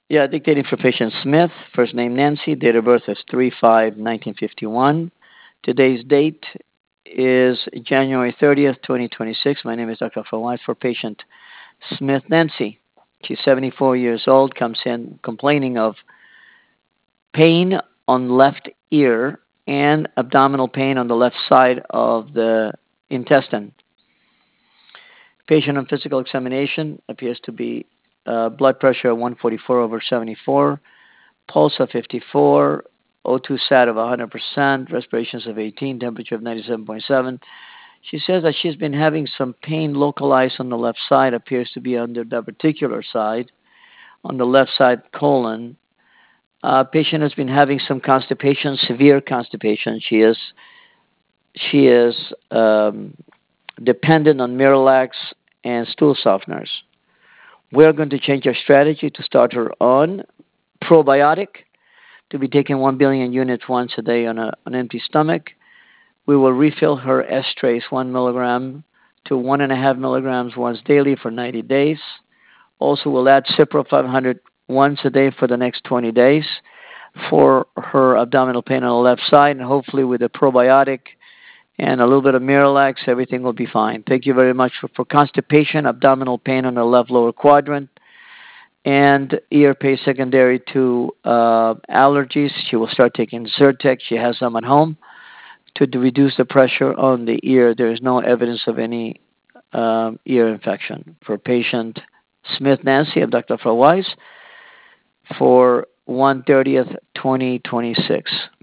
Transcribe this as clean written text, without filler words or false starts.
Yeah, dictating for patient Smith. First name Nancy. Date of birth is 3/5/1951. Today's date is January 30th, 2026. My name is Dr. Fawad for patient Smith Nancy. She's 74 years old, comes in complaining of pain on left ear and abdominal pain on the left side of the intestine. Patient on physical examination appears to be blood pressure of 144/74, pulse of 54, O2 sat of 100%, respirations of 18, temperature of 97.7. She says that she's been having some pain localized on the left side, appears to be under the diverticular side, on the left side colon. Patient has been having some constipation, severe constipation. She is dependent on Miralax and stool softeners. We're going to change our strategy to start her on probiotic to be taken 1 billion units once a day on an empty stomach. We will refill her S-Trace 1 milligram to 1.5 milligrams once daily for 90 days. Also, we'll add Cipro 500 once a day for the next 20 days for her abdominal pain on the left side, and hopefully with a probiotic and a little bit of Miralax, everything will be fine. Thank you very much for constipation, abdominal pain on the left lower quadrant, and ear pain secondary to allergies. She will start taking Zyrtec. She has some at home to reduce the pressure on the ear. There is no evidence of any ear infection. For patient Smith Nancy of Dr. Fawaz for 1/30/2026.